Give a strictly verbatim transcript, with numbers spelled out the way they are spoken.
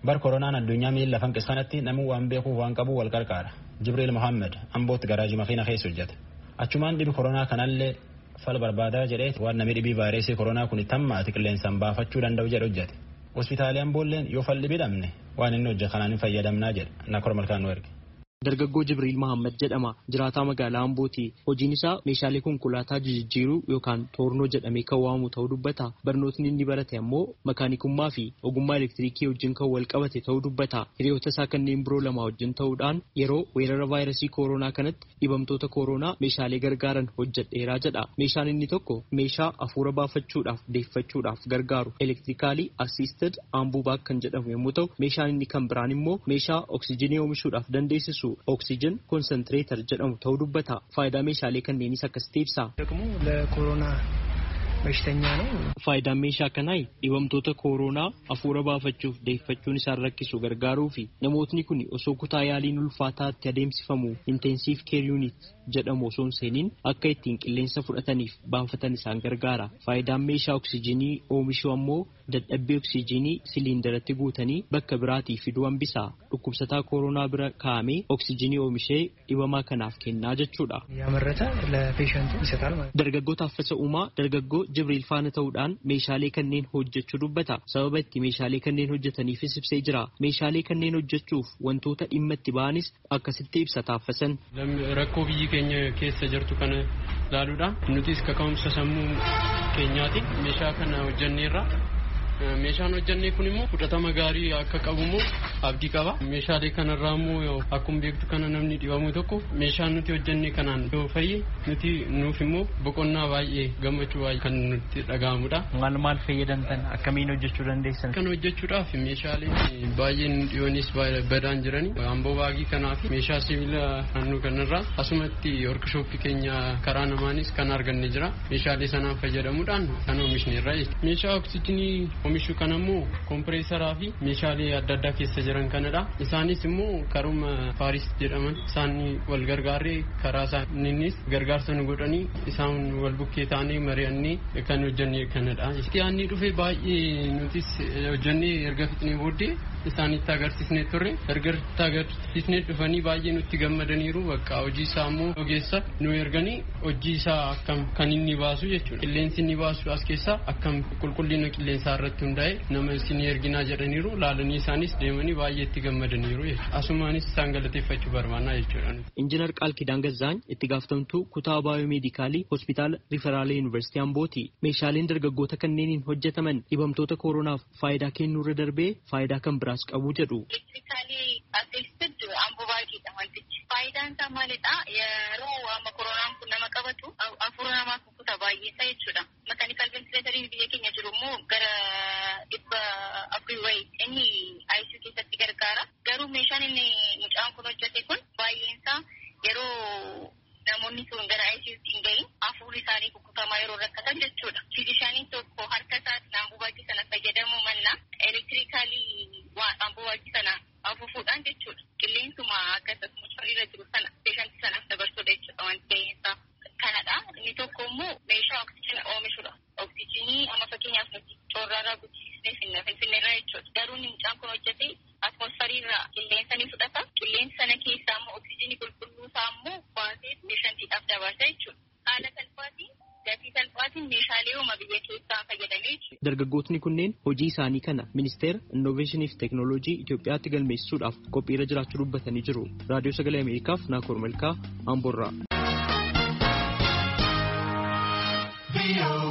bar koronaan addunyaa miila lafan qiskanatti namuu waan beekuuf waan qabu wal qarqaara. Jibriil Muhammad Ambootti garaaji makiina keessa hojjeta. Achumaan dhibi koronaa kanallee fal barbaadaa jedhee waan namni dhibii vaayirasii koronaa kun tammaati qilleensaan baafachuu danda'u jedhe hojjete. Hospitaalii Amboolleen yoo falli bidhamne waan inni hojjetu kanaan hin fayyadamnaa jedha. Nakor malkaan nu erge. Dargaggoo Jibriil Muhammad jedhama. Jiraataa magaalaa Ambooti. Hojiin isaa meeshaalee konkolaataa jijjiiruu yookaan toornoo jedhamee kan waamu ta'uu dubbata. Barnootni inni barate ammoo makaanikummaa fi ogummaa elektiriikii wajjin kan wal qabate ta'uu dubbata. Hiriyoota isaa kanneen biroo lama wajjin ta'uudhaan yeroo weerara vaayirasii koronaa kanatti dhibamtoota koronaa meeshaalee gargaaran hojjedheeraa jedha. Meeshaan inni tokko meeshaa afuura baafachuudhaaf deeffachuudhaaf gargaaru elektirikaalii assisted ambubaak kan jedhamu yommuu ta'u, meeshaan inni kan biraan immoo meeshaa oksijiinii oomishuudhaaf dandeessisu ኦክሲጅን ኮንሰንትሬተር jedhamu ta'uu dubbata. Faayidaa meeshaalee kanneenis akkasitti ibsa. ደግሞ ለኮሮና በሽተኛ ነው። Faayidaan meeshaa kanaa dhibamtoota koronaa afuura baafachuuf deeffachuun isaan rakkisu gargaaruu fi namootni kun osoo kutaa yaaliin ulfaataatti adeemsifamu intensive care unit jedhamu osoo hin seeniin akka ittiin qilleensa fudhataniif baafatan isaan gargaara. Faayidaan meeshaa oksijiinii oomishuu ammoo dadhabbii oksijiinii siliindaratti guutanii bakka biraatii fiduu hambisa. Dhukkubsataa koronaa bira kaa'amee oksijiinii oomishee dhibamaa kanaaf kennaa jechuudha. ያመረተ ለፔሸንቱ ይሰጣል ማለት Dargaggoo Taaffasa Uumaa dargaggoo Jibriil faana ta'uudhaan meeshaalee kanneen hojjechuu dubbata. Sababa itti meeshaalee kanneen hojjetaniifis ibsee jira. Meeshaalee kanneen hojjechuuf wantoota dhimma itti ba'anis akkasitti ibsa Taaffasan. Rakkoo biyyi keenya keessa jirtu kana laaluudhaan nutis kaka'umsa sammuu keenyaati meeshaa kana hojjenneerra. Meeshaan hojjennee kun immoo fudhatama gaarii akka qabu immoo abdii qaba. Meeshaalee kanarraa immoo akkuma beektu kana namni dhibamu tokko meeshaan nuti hojjennee kanaan yoo fayye nuti nuuf immoo boqonnaa baay'ee gammachuu baay'ee kan nutti dhaga'amudha. Maal maal fayyadamtan akkamiin hojjechuu dandeessan? Kan hojjechuudhaaf meeshaalee baay'een dhiyoonis badaan jirani. Amboo baagii kanaaf meeshaa sibiila naannoo kanarraa asumatti workshooppii keenya karaa namaanis kan arganne jira. Meeshaalee sanaan fayyadamuudhaan kan oomishneerra. Meeshaa oksijiinii oomishuu kan ammoo kompireesaraa fi meeshaalee adda addaa keessa jiran kanadha. Isaanis immoo karuma Faaris jedhaman isaan wal gargaaree karaa isaaniinis gargaarsa nu godhanii isaan wal bukkee ta'anii mari'annee kan hojjennee kanadha. Yaanni dhufe baay'ee nutis hojjennee erga fixnee booddee isaanitti agarsiisnee turre. Erga agarsiisnee dhufanii baay'ee nutti gammadaniiru. Bakka hojii isaa immoo ogeessa nu erganii hojii isaa akkam kan inni baasu jechuudha. Qilleensi inni baasu as keessaa akkam qulqullina qilleensaa irratti hundaa'e nama isin erginaa jedhaniiru. Laalanii isaanis deemanii baay'ee itti gammadaniiru. Asumaanis isaan galateeffachuu barbaannaa jechuudha. Injiinar Qaalkidaan Gazzaany itti gaafatamtuu kutaa baayoomeedikaalii hospitaala Riferaalee Yuunivarsiitii Ambooti. Meeshaaleen dargaggoota kanneeniin hojjetaman dhibamtoota koronaaf faayidaa kennuu irra darbee faayidaa kan biraas qabu jedhu. Faayidaan isaa maalidha? Yeroo amma koronaan kun nama qabatu afuura namaa kukkuta baay'eessa jechuudha. Makaanikaal ventileetarii biyya keenya jiru immoo gara dhibba afurii wayii inni I C U keessatti gargaara. Garuu meeshaan inni mucaan kun hojjete kun baay'eensaa yeroo namoonni sun gara I C U hin gahin afuurri isaanii kukkutamaa yeroo rakkatan jechuudha. Fiizishaaniin tokko harka isaatiin ambubaakii sana fayyadamuu mannaa elektirikaalii waan ambubaakii sana afuufuudhaan jechuudha. Qilleensuma akkasumas irra jiru sana peeshantii sanaaf dabarsuudha jechuudha wanti ta'eessa kanadha. Inni tokko immoo meeshaa oksijiina oomishudha. Oksijiinii amma fakkeenyaaf nuti coorraarraa guddisnee finna finfinneerraa jechuudha. Garuu inni mucaan kun hojjete atmosfariirraa qilleensa ni fudhata. Qilleensa sana keessaa immoo oksijiinii qulqulluu isaa immoo baasee peeshantiidhaaf dabarsa jechuudha. Haala salphaatiin gatii salphaatiin meeshaalee uuma biyya keessaa fayyadamee jechuudha. Dargaggootni kunneen hojii isaanii kana ministeera innoveeshinii fi teeknooloojii Itoophiyaatti galmeessisuudhaaf qophiirra jiraachuu dubbatanii jiru. Raadiyoo Sagalee Ameerikaaf Naakoor Malkaa Amboorraa.